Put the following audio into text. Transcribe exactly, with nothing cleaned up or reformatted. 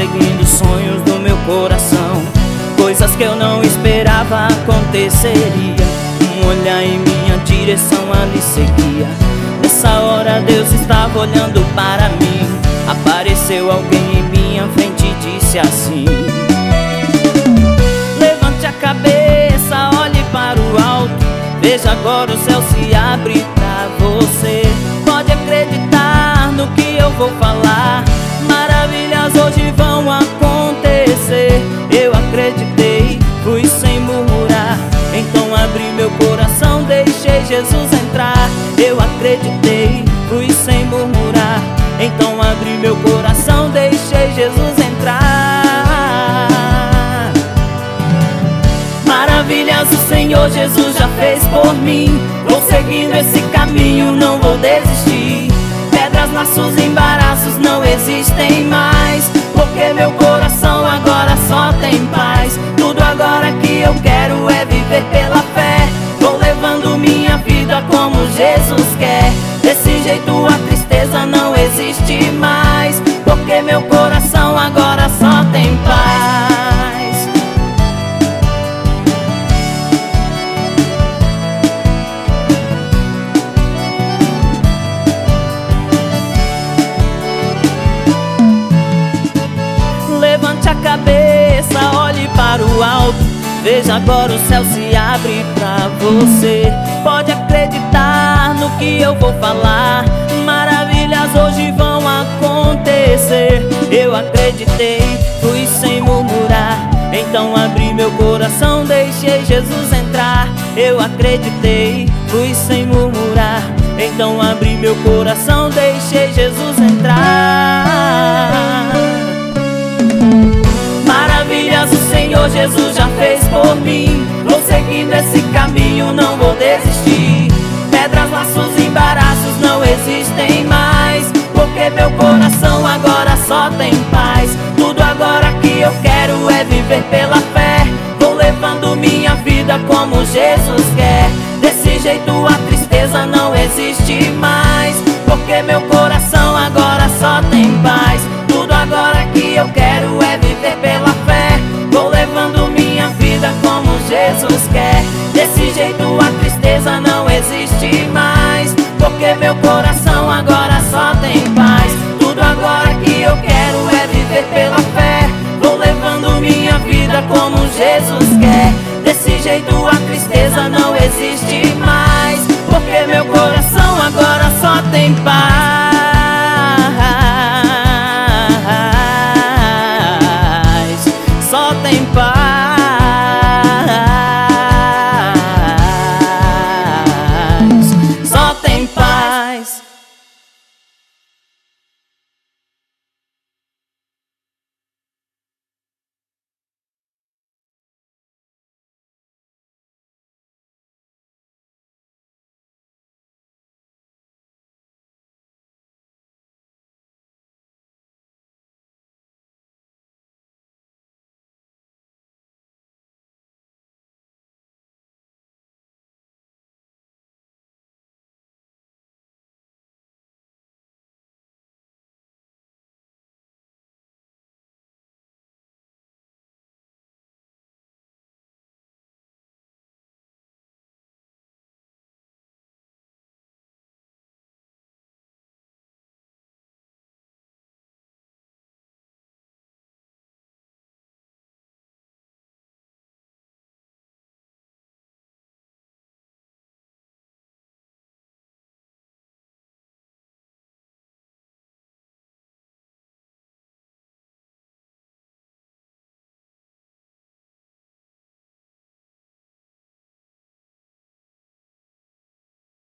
seguindo os sonhos do meu coração, coisas que eu não esperava aconteceria. Um olhar em minha direção ali seguia. Nessa hora Deus estava olhando para mim. Apareceu alguém em minha frente e disse assim: levante a cabeça, olhe para o alto, veja agora o céu se abre pra você. Pode acreditar no que eu vou falar, maravilhas hoje vão acontecer. Eu acreditei, fui sem murmurar, então abri meu coração, deixei Jesus entrar. Eu acreditei, fui sem murmurar, então abri meu coração, deixei Jesus entrar. Maravilhas o Senhor Jesus já fez por mim. Vou seguindo esse caminho, não vou desistir. Pedras, laços, embaraços não existem mais, porque meu coração agora só tem paz. Tudo agora que eu quero é viver pela fé. Vou levando minha vida como Jesus quer. Desse jeito a tristeza não existe mais, porque meu coração agora só tem paz. Levante a cabeça, olhe para o alto, veja agora o céu se abre pra você. Pode acreditar no que eu vou falar, maravilhas hoje vão acontecer. Eu acreditei, fui sem murmurar, então abri meu coração, deixei Jesus entrar. Eu acreditei, fui sem murmurar, então abri meu coração, deixei Jesus entrar. Maravilhas o Senhor Jesus já fez por mim. Vou seguindo esse caminho, não vou desistir. Pedras, laços, embaraços não existem mais, porque meu coração agora só tem paz. Tudo agora que eu quero é viver pela fé. Vou levando minha vida como Jesus quer. Desse jeito a tristeza não existe mais, porque meu coração agora só tem paz. Tudo agora que eu quero é viver pela fé. Vou levando minha vida como Jesus quer. Desse jeito a tristeza não existe mais, porque meu coração